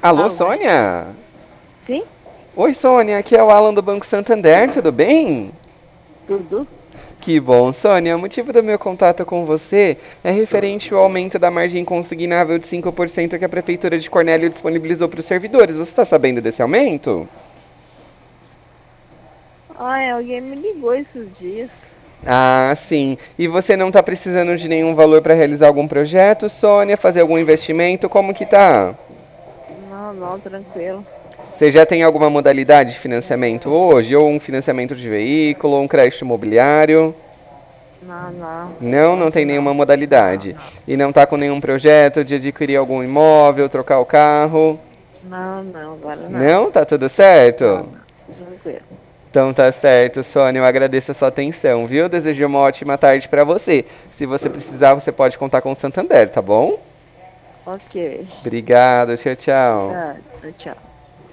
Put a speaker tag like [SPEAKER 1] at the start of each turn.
[SPEAKER 1] Alô,
[SPEAKER 2] Alô?
[SPEAKER 1] Sônia?
[SPEAKER 2] Sim?
[SPEAKER 1] Oi, Sônia, aqui é o Alan do Banco Santander, tudo bem?
[SPEAKER 2] Tudo?
[SPEAKER 1] Que bom, Sônia. O motivo do meu contato com você é referente ao aumento da margem consignável de 5% que a Prefeitura de Cornélio disponibilizou para os servidores. Você está sabendo desse aumento?
[SPEAKER 2] Ai, alguém me ligou esses dias.
[SPEAKER 1] Ah, sim. E você não está precisando de nenhum valor para realizar algum projeto, Sônia? Fazer algum investimento? Como que tá?
[SPEAKER 2] Não, não, tranquilo.
[SPEAKER 1] Você já tem alguma modalidade de financiamento hoje? Ou um financiamento de veículo, ou um crédito imobiliário?
[SPEAKER 2] Não, não, por
[SPEAKER 1] Não, não
[SPEAKER 2] enquanto
[SPEAKER 1] tem nenhuma
[SPEAKER 2] não. Não,
[SPEAKER 1] modalidade.
[SPEAKER 2] não.
[SPEAKER 1] E não tá com nenhum projeto de adquirir algum imóvel, trocar o carro?
[SPEAKER 2] Não, não, agora não.
[SPEAKER 1] Não? Tá tudo
[SPEAKER 2] Não,
[SPEAKER 1] certo?
[SPEAKER 2] não. Tranquilo.
[SPEAKER 1] Então tá certo, Sônia. Eu agradeço a sua atenção, viu? Desejo uma ótima tarde pra você. Se você precisar, você pode contar com o Santander, tá bom?
[SPEAKER 2] Ok.
[SPEAKER 1] Obrigado, tchau, tchau.
[SPEAKER 2] Tá, tchau.